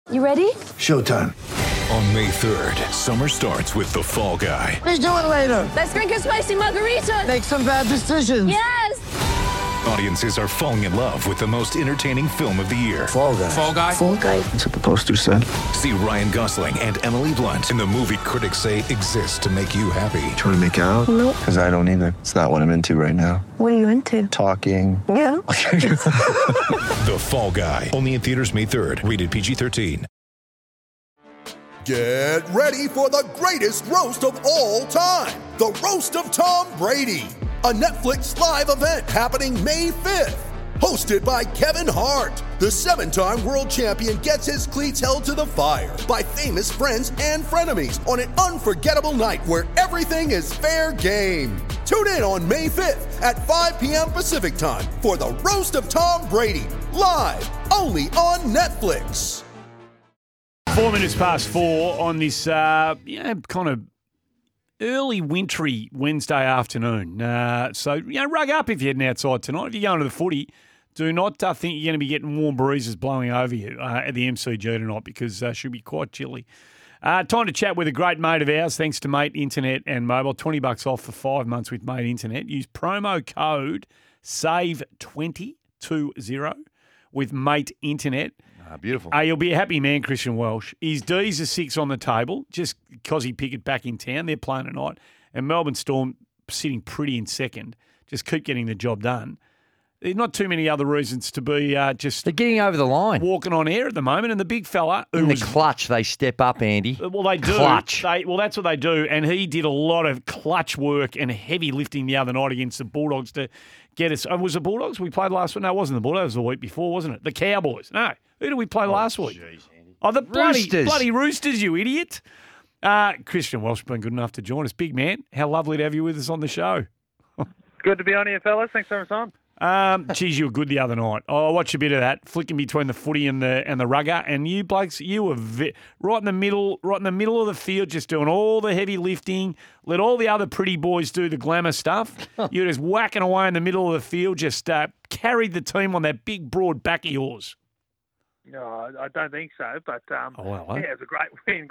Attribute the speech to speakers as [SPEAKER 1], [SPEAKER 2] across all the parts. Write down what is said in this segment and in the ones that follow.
[SPEAKER 1] You ready?
[SPEAKER 2] Showtime.
[SPEAKER 3] On May 3rd, summer starts with The Fall Guy.
[SPEAKER 2] Let's do it later.
[SPEAKER 1] Let's drink a spicy margarita.
[SPEAKER 2] Make some bad decisions.
[SPEAKER 1] Yes!
[SPEAKER 3] Audiences are falling in love with the most entertaining film of the year.
[SPEAKER 2] Fall Guy.
[SPEAKER 4] Fall Guy?
[SPEAKER 1] Fall guy.
[SPEAKER 2] That's what the poster said.
[SPEAKER 3] See Ryan Gosling and Emily Blunt in the movie critics say exists to make you happy.
[SPEAKER 5] Trying to make it out?
[SPEAKER 1] Nope.
[SPEAKER 5] Because I don't either. It's not what I'm into right now.
[SPEAKER 1] What are you into?
[SPEAKER 5] Talking.
[SPEAKER 1] Yeah.
[SPEAKER 3] The Fall Guy. Only in theaters May 3rd. Rated PG-13.
[SPEAKER 6] Get ready for the greatest roast of all time, the Roast of Tom Brady, a Netflix live event happening May 5th. Hosted by Kevin Hart, the 7-time world champion gets his cleats held to the fire by famous friends and frenemies on an unforgettable night where everything is fair game. Tune in on May 5th at 5 p.m. Pacific time for the Roast of Tom Brady, live only on Netflix.
[SPEAKER 7] 4 minutes past 4 on this kind of early wintry Wednesday afternoon. So rug up if you're heading outside tonight. If you're going to the footy, do not think you're going to be getting warm breezes blowing over you at the MCG tonight because it should be quite chilly. Time to chat with a great mate of ours, thanks to Mate Internet and Mobile. $20 off for 5 months with Mate Internet. Use promo code SAVE2020 with Mate Internet.
[SPEAKER 4] Beautiful.
[SPEAKER 7] You'll be a happy man, Christian Welsh. His D's are 6 on the table, just because he picked it back in town. They're playing tonight. And Melbourne Storm sitting pretty in second. Just keep getting the job done. There's not too many other reasons to be just
[SPEAKER 8] They're getting over the line.
[SPEAKER 7] walking on air at the moment. And the big fella who
[SPEAKER 8] In the
[SPEAKER 7] was
[SPEAKER 8] clutch, they step up, Andy.
[SPEAKER 7] well, they do.
[SPEAKER 8] Clutch.
[SPEAKER 7] Well, that's what they do. And he did a lot of clutch work and heavy lifting the other night against the Bulldogs to get us. Was the Bulldogs we played last week? No, it wasn't the Bulldogs. It was the week before, wasn't it? The Cowboys. No. Who did we play last week?
[SPEAKER 8] Jeez, Andy.
[SPEAKER 7] Oh, the
[SPEAKER 8] Roosters.
[SPEAKER 7] bloody Roosters, you idiot. Christian Welsh been good enough to join us. Big man, how lovely to have you with us on the show.
[SPEAKER 9] Good to be on here, fellas. Thanks so much, Tom.
[SPEAKER 7] Geez, you were good the other night. I watched a bit of that, flicking between the footy and the rugger, and you blokes, you were right in the middle of the field, just doing all the heavy lifting. Let all the other pretty boys do the glamour stuff. You were just whacking away in the middle of the field, just carried the team on that big, broad back of yours.
[SPEAKER 9] No, I don't think so, but
[SPEAKER 7] eh?
[SPEAKER 9] yeah, it was a great win.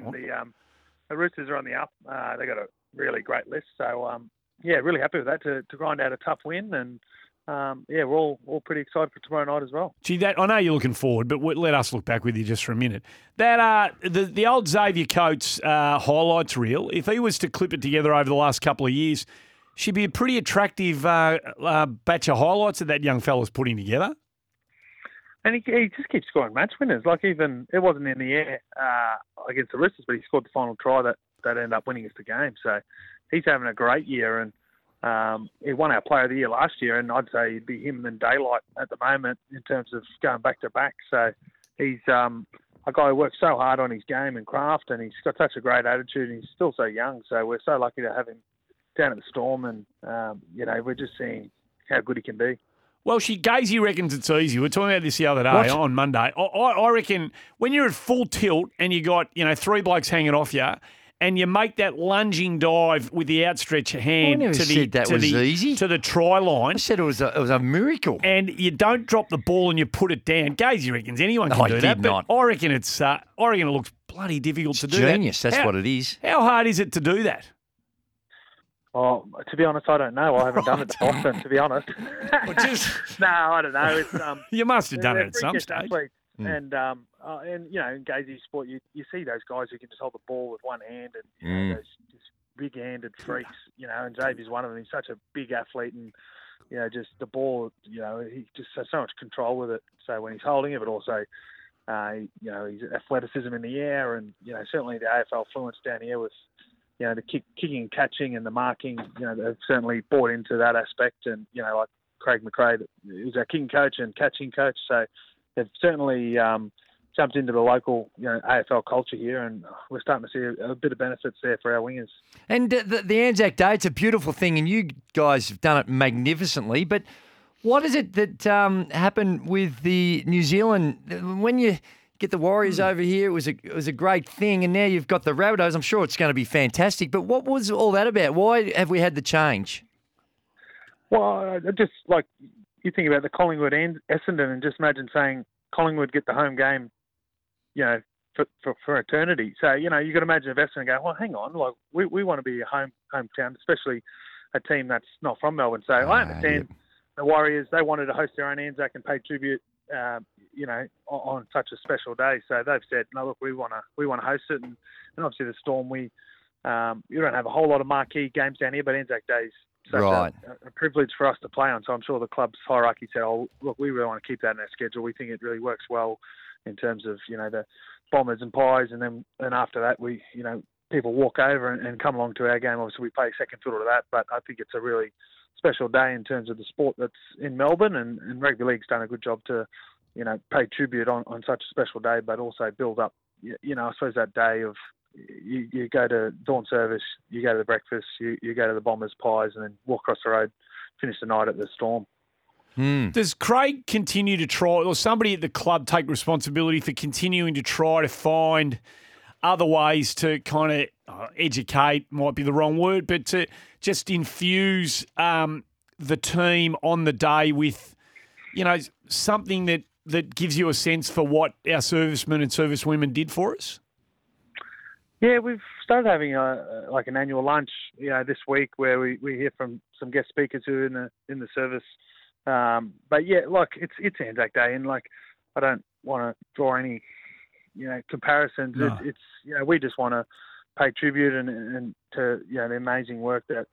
[SPEAKER 9] The Roosters are on the up. They got a really great list, so yeah, really happy with that to grind out a tough win, and yeah, we're all pretty excited for tomorrow night as well.
[SPEAKER 7] Gee, I know you're looking forward, but let us look back with you just for a minute. That the old Xavier Coates highlights reel, if he was to clip it together over the last couple of years, should be a pretty attractive batch of highlights that young fella's putting together.
[SPEAKER 9] And he just keeps scoring match winners. Like, even it wasn't in the air against the Roosters, but he scored the final try that ended up winning us the game. So he's having a great year, and he won our Player of the Year last year, and I'd say it'd be him and Daylight at the moment in terms of going back to back. So he's a guy who works so hard on his game and craft, and he's got such a great attitude, and he's still so young. So we're so lucky to have him down at the Storm, and we're just seeing how good he can be.
[SPEAKER 7] Well, Gazy reckons it's easy. We were talking about this the other day on Monday. I reckon when you're at full tilt and you got 3 blokes hanging off you, and you make that lunging dive with the outstretched hand
[SPEAKER 8] I never said that was easy.
[SPEAKER 7] To the try line.
[SPEAKER 8] I said it was a miracle.
[SPEAKER 7] And you don't drop the ball and you put it down. Gazy reckons anyone can do that.
[SPEAKER 8] Not.
[SPEAKER 7] But I reckon it looks bloody difficult to do
[SPEAKER 8] genius.
[SPEAKER 7] that.
[SPEAKER 8] That's what it is.
[SPEAKER 7] How hard is it to do that?
[SPEAKER 9] Oh, to be honest, I don't know. I haven't done it often, to be honest. No, I don't know. It's,
[SPEAKER 7] you must have done it at some stage.
[SPEAKER 9] Athletes. And in Gazy's sport, you see those guys who can just hold the ball with one hand, and those just big-handed freaks. And Xavier's one of them. He's such a big athlete, and just the ball. He just has so much control with it. So when he's holding it, but also, his athleticism in the air, and certainly the AFL fluence down here with. The kicking and catching and the marking, they've certainly bought into that aspect. And, like Craig McRae, who's our kicking coach and catching coach. So they've certainly jumped into the local, AFL culture here, and we're starting to see a bit of benefits there for our wingers. And
[SPEAKER 8] the Anzac Day, it's a beautiful thing, and you guys have done it magnificently. But what is it that happened with the New Zealand when you get the Warriors over here? It was a great thing, and now you've got the Rabbitohs. I'm sure it's going to be fantastic. But what was all that about? Why have we had the change?
[SPEAKER 9] Well, just like you think about the Collingwood and Essendon, and just imagine saying Collingwood get the home game for eternity. So, you can imagine if Essendon go, well, hang on, like we want to be a hometown, especially a team that's not from Melbourne. So I understand the Warriors, they wanted to host their own Anzac and pay tribute, on such a special day. So they've said, no, look, we want to host it. And obviously the Storm, you don't have a whole lot of marquee games down here, but Anzac Day's such a privilege for us to play on. So I'm sure the club's hierarchy said, oh, look, we really want to keep that in our schedule. We think it really works well in terms of, the Bombers and Pies. And then after that, people walk over and come along to our game. Obviously, we play second fiddle to that, but I think it's a really special day in terms of the sport that's in Melbourne, and Rugby League's done a good job to, pay tribute on such a special day, but also build up, I suppose that day of you go to dawn service, you go to the breakfast, you go to the Bombers, Pies, and then walk across the road, finish the night at the Storm.
[SPEAKER 7] Does Craig continue to try, or somebody at the club take responsibility for continuing to try to find other ways to kind of educate, might be the wrong word, but to just infuse the team on the day with, something that gives you a sense for what our servicemen and servicewomen did for us?
[SPEAKER 9] Yeah, we've started having an annual lunch, this week where we hear from some guest speakers who are in the service. But yeah, it's Anzac Day, and I don't want to draw any, comparisons. No. It's we just want to pay tribute and to the amazing work that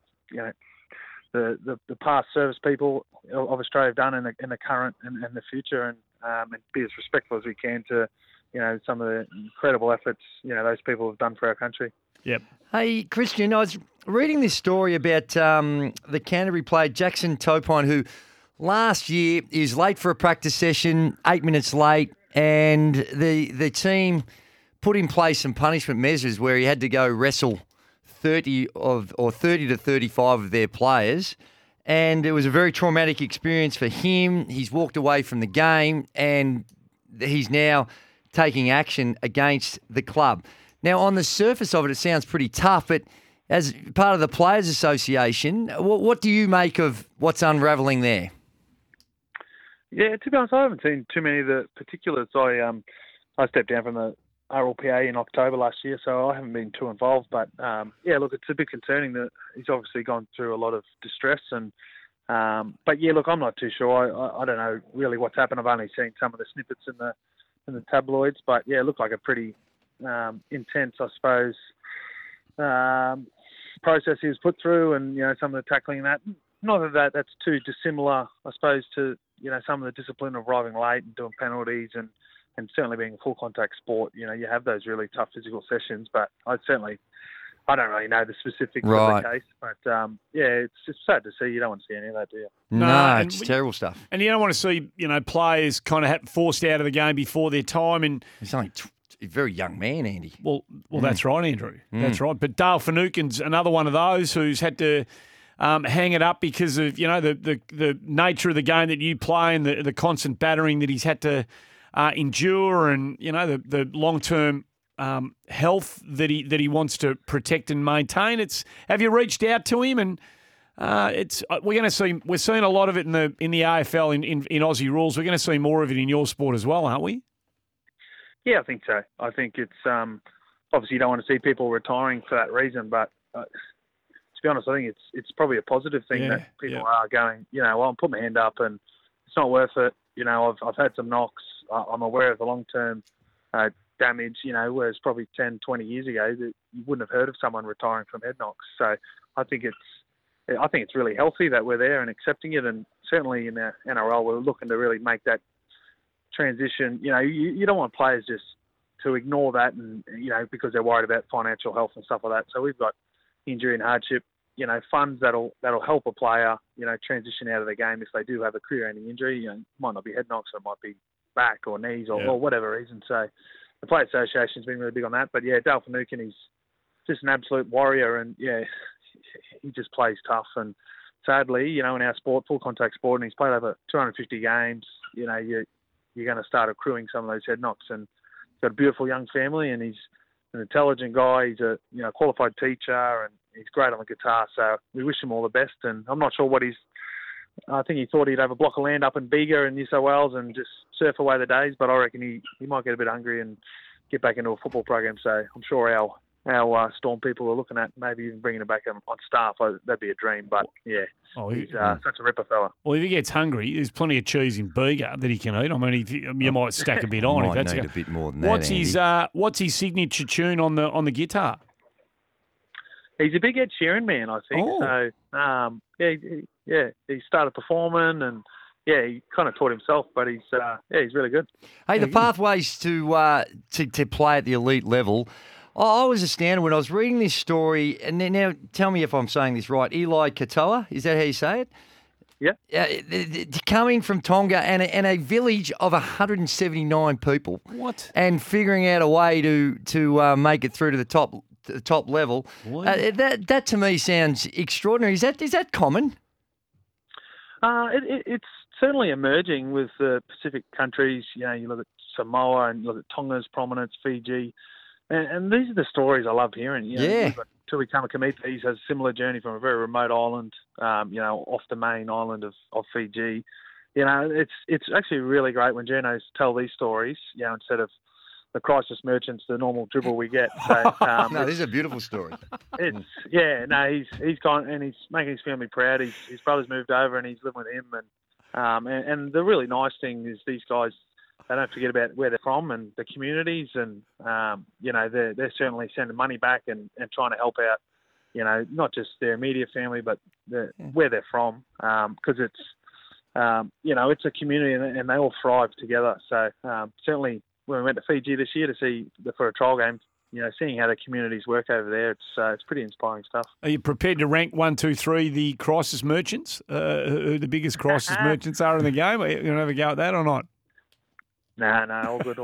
[SPEAKER 9] the past service people of Australia have done in the current and the future, and be as respectful as we can to some of the incredible efforts those people have done for our country.
[SPEAKER 7] Yep.
[SPEAKER 8] Hey, Christian, I was reading this story about the Canterbury player Jackson Topine, who last year is late for a practice session, 8 minutes late, and the team put in place some punishment measures where he had to go wrestle 30 to 35 of their players. And it was a very traumatic experience for him. He's walked away from the game, and he's now taking action against the club. Now, on the surface of it, it sounds pretty tough, but as part of the Players Association, what do you make of what's unravelling there?
[SPEAKER 9] Yeah, to be honest, I haven't seen too many of the particulars. I stepped down from the RLPA in October last year, so I haven't been too involved. But it's a bit concerning that he's obviously gone through a lot of distress. And but yeah, look, I'm not too sure. I don't know really what's happened. I've only seen some of the snippets in the tabloids. But yeah, it looked like a pretty intense, I suppose, process he was put through, and some of the tackling that. Not that's too dissimilar, I suppose, to some of the discipline of arriving late and doing penalties, and certainly being a full contact sport. You have those really tough physical sessions, but I don't really know the specifics of the case. But it's just sad to see. You don't want to see any of that, do you?
[SPEAKER 8] No, it's terrible stuff.
[SPEAKER 7] And you don't want to see players kind of forced out of the game before their time. And
[SPEAKER 8] he's only a very young man, Andy.
[SPEAKER 7] Well, that's right, Andrew. That's right. But Dale Finucane's another one of those who's had to hang it up because of the nature of the game that you play and the constant battering that he's had to endure, and the long term health that he wants to protect and maintain. Have you reached out to him? And we're seeing a lot of it in the AFL in Aussie rules. We're going to see more of it in your sport as well, aren't we?
[SPEAKER 9] Yeah, I think so. I think it's obviously you don't want to see people retiring for that reason, but to be honest, I think it's probably a positive thing that people are going, I'll put my hand up and it's not worth it. I've had some knocks. I'm aware of the long-term damage, whereas probably 10, 20 years ago that you wouldn't have heard of someone retiring from head knocks. So I think it's really healthy that we're there and accepting it, and certainly in the NRL we're looking to really make that transition. You don't want players just to ignore that and because they're worried about financial health and stuff like that. So we've got injury and hardship funds that'll help a player transition out of the game if they do have a career-ending injury. It might not be head knocks, or it might be back or knees or whatever reason. So the Players Association's been really big on that. But yeah, Dale Finucane, he's just an absolute warrior, and he just plays tough. And sadly, in our sport, full contact sport, and he's played over 250 games. You're going to start accruing some of those head knocks. And he's got a beautiful young family, and he's an intelligent guy. He's a qualified teacher, and he's great on the guitar. So we wish him all the best. And I'm not sure what I think he thought he'd have a block of land up in Bega in New South Wales and just surf away the days, but I reckon he might get a bit hungry and get back into a football program. So I'm sure our Storm people are looking at maybe even bringing it back on staff. That'd be a dream. But yeah, he's such a ripper fella.
[SPEAKER 7] Well, if he gets hungry, there's plenty of cheese in Bega that he can eat. I mean, you might stack a bit on.
[SPEAKER 8] Might
[SPEAKER 7] if that's
[SPEAKER 8] need a bit more than that.
[SPEAKER 7] What's his signature tune on the guitar?
[SPEAKER 9] He's a big Ed Sheeran man, I think.
[SPEAKER 7] Oh.
[SPEAKER 9] So he started performing and. Yeah, he kind of taught himself, but he's really good.
[SPEAKER 8] Hey, the pathways to play at the elite level. I was astounded when I was reading this story, and then now tell me if I'm saying this right. Eli Katoa, is that how you say it?
[SPEAKER 9] Yeah.
[SPEAKER 8] Coming from Tonga and a village of 179 people.
[SPEAKER 7] What?
[SPEAKER 8] And figuring out a way to make it through to the top level. That to me sounds extraordinary. Is that common?
[SPEAKER 9] It's certainly emerging with the Pacific countries. You know, you look at Samoa and you look at Tonga's prominence, Fiji, and these are the stories I love hearing. You know, Tui Kamikamitis has a similar journey from a very remote island, off the main island of Fiji. You know, it's actually really great when journos tell these stories. You know, instead of the crisis merchants, the normal dribble we get. So,
[SPEAKER 8] no, this is a beautiful story.
[SPEAKER 9] He's gone and he's making his family proud. His brother's moved over and he's living with him. And the really nice thing is these guys, they don't forget about where they're from and the communities, and they're certainly sending money back and trying to help out. You know, not just their immediate family, but where they're from, because it's it's a community and they all thrive together. So certainly. When we went to Fiji this year to see for a trial game, you know, seeing how the communities work over there, it's pretty inspiring stuff.
[SPEAKER 7] Are you prepared to rank 1, 2, 3 the crisis merchants? Who the biggest crisis merchants are in the game? Are you going to have a go at that or not?
[SPEAKER 9] No, all good.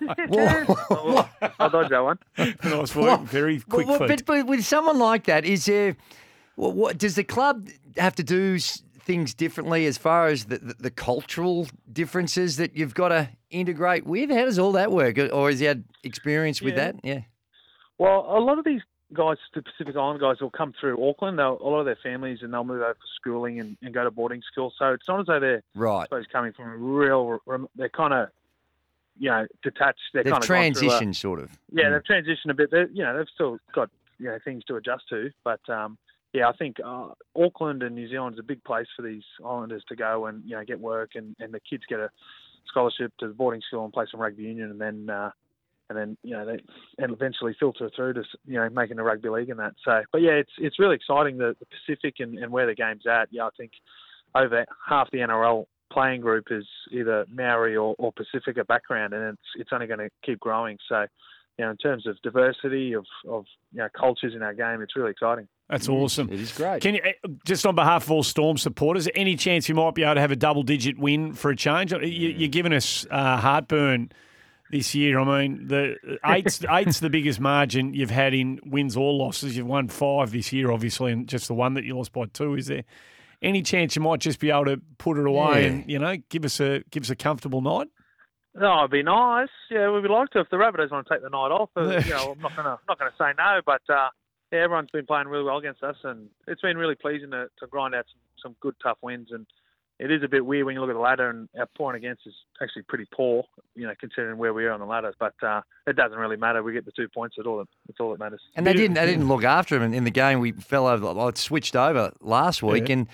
[SPEAKER 9] I'll dodge that one.
[SPEAKER 7] Nice work, very quick feet.
[SPEAKER 8] But with someone like that, is there? What does the club have to do? Things differently as far as the cultural differences that you've got to integrate with? How does all that work? Or has he had experience with that? Yeah.
[SPEAKER 9] Well, a lot of these guys, the Pacific Island guys, will come through Auckland. A lot of their families, and they'll move over for schooling and go to boarding school. So it's not as though they're I suppose, coming from a real. They're kind of, detached. They've kind of
[SPEAKER 8] transitioned, sort of.
[SPEAKER 9] Yeah, they've transitioned a bit. They've still got things to adjust to, but. I think Auckland and New Zealand is a big place for these islanders to go and get work, and the kids get a scholarship to the boarding school and play some rugby union, and then they eventually filter through to making the rugby league and that. So, but it's really exciting the Pacific and where the game's at. Yeah, I think over half the NRL playing group is either Maori or Pacifica background, and it's only going to keep growing. So. In terms of diversity of cultures in our game, it's really exciting.
[SPEAKER 7] That's awesome.
[SPEAKER 8] It is great.
[SPEAKER 7] Can you, just on behalf of all Storm supporters, any chance you might be able to have a double-digit win for a change? You're giving us heartburn this year. I mean, the eight's the biggest margin you've had in wins or losses. You've won 5 this year, obviously, and just the one that you lost by 2. Is there any chance you might just be able to put it away and give us a comfortable night?
[SPEAKER 9] No, it'd be nice. Yeah, we'd like to if the Rabbitohs want to take the night off. I'm not gonna say no, but everyone's been playing really well against us, and it's been really pleasing to grind out some good tough wins. And it is a bit weird when you look at the ladder, and our point against is actually pretty poor, considering where we are on the ladder. But it doesn't really matter. We get the 2 points. It's all that matters.
[SPEAKER 8] And they didn't look after him in the game. We fell over. I switched over last week, and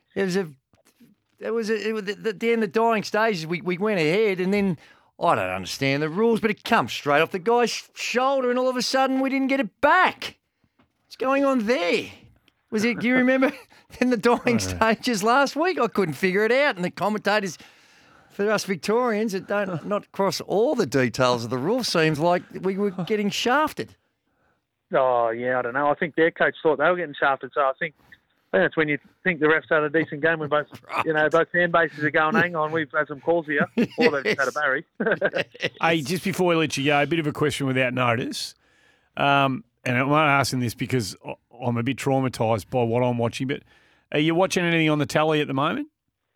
[SPEAKER 8] it was at the end of the dying stages. We went ahead, and then I don't understand the rules, but it comes straight off the guy's shoulder, and all of a sudden we didn't get it back. What's going on there? Do you remember in the dying stages last week? I couldn't figure it out, and the commentators, for us Victorians that don't not cross all the details of the rule, seems like we were getting shafted.
[SPEAKER 9] Oh yeah, I don't know. I think their coach thought they were getting shafted, so I think that's when you think the refs had a decent game when both fan bases are going, hang on, we've had some calls here, or they've just had a Barry.
[SPEAKER 7] Hey, just before we let you go, a bit of a question without notice. And I'm not asking this because I'm a bit traumatised by what I'm watching, but are you watching anything on the tally at the moment?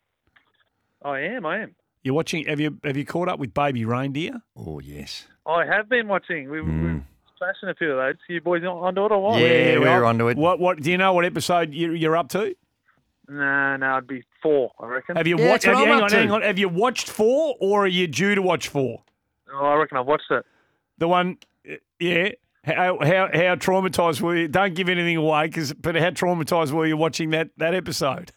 [SPEAKER 9] I am.
[SPEAKER 7] You're watching? Have you caught up with Baby Reindeer?
[SPEAKER 8] Oh, yes.
[SPEAKER 9] I have been watching. We've smashing a few of those. You boys onto it or what?
[SPEAKER 8] Yeah, we're onto it.
[SPEAKER 7] What do you know what episode you're up to?
[SPEAKER 9] No, it'd be 4, I reckon.
[SPEAKER 7] Have you watched? Hang on. Have you watched 4, or are you due to watch 4?
[SPEAKER 9] Oh, I reckon I've watched it.
[SPEAKER 7] The one, yeah. How traumatised were you? Don't give anything away, but how traumatised were you watching that episode?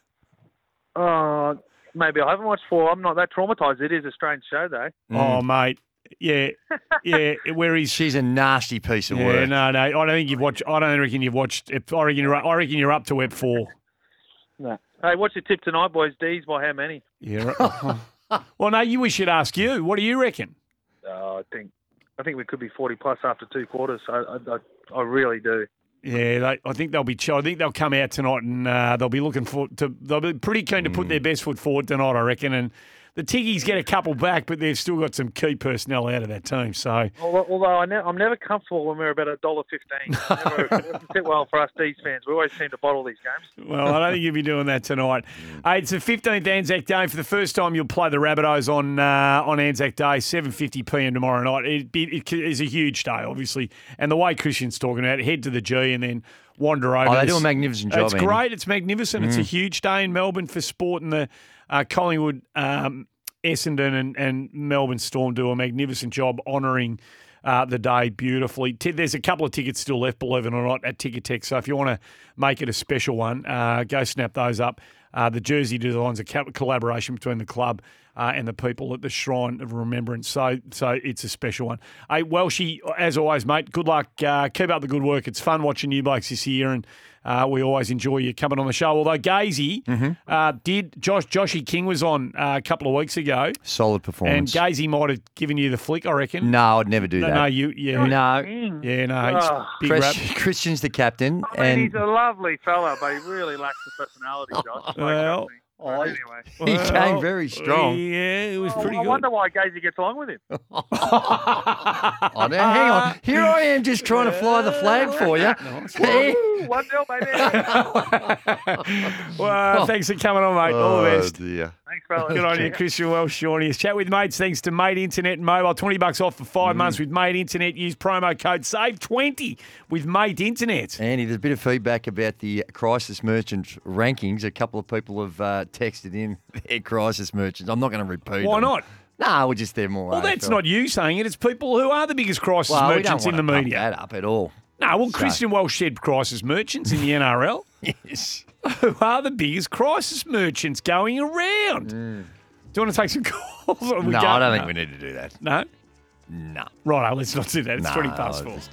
[SPEAKER 9] Maybe I haven't watched 4. I'm not that traumatised. It is a strange show, though.
[SPEAKER 7] Oh, mate. Yeah. Where
[SPEAKER 8] She's a nasty piece of
[SPEAKER 7] Yeah,
[SPEAKER 8] work.
[SPEAKER 7] no. I don't think you've watched. I don't reckon you've watched. I reckon you're up to Ep 4.
[SPEAKER 9] No. Hey, what's your tip tonight, boys? D's by how many?
[SPEAKER 7] Yeah. Right. Well, no. We should ask you. What do you reckon?
[SPEAKER 9] I think we could be 40 plus after 2 quarters. I really do.
[SPEAKER 7] Yeah, I think they'll be. I think they'll come out tonight and they'll be looking they'll be pretty keen to put their best foot forward tonight, I reckon. And the Tiggies get a couple back, but they've still got some key personnel out of that team. So,
[SPEAKER 9] although I'm never comfortable when we're about $1.15. It doesn't sit well for us D's fans. We always seem to bottle these games.
[SPEAKER 7] Well, I don't think you'll be doing that tonight. Hey, it's the 15th Anzac Day. For the first time, you'll play the Rabbitohs on Anzac Day, 7:50 p.m. tomorrow night. It is a huge day, obviously. And the way Christian's talking about it, head to the G and then wander over.
[SPEAKER 8] Oh, they do a magnificent job.
[SPEAKER 7] It's great. It's magnificent. It's a huge day in Melbourne for sport, and the Collingwood, Essendon and Melbourne Storm do a magnificent job honouring the day beautifully. There's a couple of tickets still left, believe it or not, at Ticketek. So if you want to make it a special one, go snap those up. The jersey designs a collaboration between the club and the people at the Shrine of Remembrance. So it's a special one. Hey, Welshie, as always, mate, good luck. Keep up the good work. It's fun watching you blokes this year, and we always enjoy you coming on the show. Although Gazy Joshy King was on a couple of weeks ago.
[SPEAKER 8] Solid performance.
[SPEAKER 7] And Gazy might have given you the flick, I reckon.
[SPEAKER 8] No, I'd never do that.
[SPEAKER 7] No, he's big rap.
[SPEAKER 8] Christian's the captain.
[SPEAKER 9] He's a lovely fella, but he really lacks the personality, Josh.
[SPEAKER 7] Well,
[SPEAKER 9] anyway.
[SPEAKER 8] He came very strong.
[SPEAKER 7] Yeah, it was pretty good.
[SPEAKER 9] I wonder why Gazy gets along with him.
[SPEAKER 8] Oh, now, hang on. Here I am just trying to fly the flag for you.
[SPEAKER 9] 1-0, baby.
[SPEAKER 7] Well, thanks for coming on, mate. All the best.
[SPEAKER 8] Dear.
[SPEAKER 9] Thanks, fellas.
[SPEAKER 7] Good on you, Christian Welsh, Shawnee. Chat with mates thanks to Mate Internet and Mobile. $20 off for 5 months with Mate Internet. Use promo code SAVE20 with Mate Internet.
[SPEAKER 8] Andy, there's a bit of feedback about the Crisis Merchant rankings. A couple of people have texted in their Crisis Merchants. I'm not going to repeat
[SPEAKER 7] Why
[SPEAKER 8] them.
[SPEAKER 7] not?
[SPEAKER 8] No, we're just there more.
[SPEAKER 7] Well, that's not you saying it. It's people who are the biggest crisis merchants in the
[SPEAKER 8] pump
[SPEAKER 7] media.
[SPEAKER 8] that up at all.
[SPEAKER 7] No, well, Christian Welsh said crisis merchants in the NRL.
[SPEAKER 8] Yes.
[SPEAKER 7] Who are the biggest crisis merchants going around? Do you want to take some calls?
[SPEAKER 8] No, I don't think we need to do that.
[SPEAKER 7] No?
[SPEAKER 8] No.
[SPEAKER 7] Right, let's not do that. It's
[SPEAKER 8] No,
[SPEAKER 7] 20 past 4.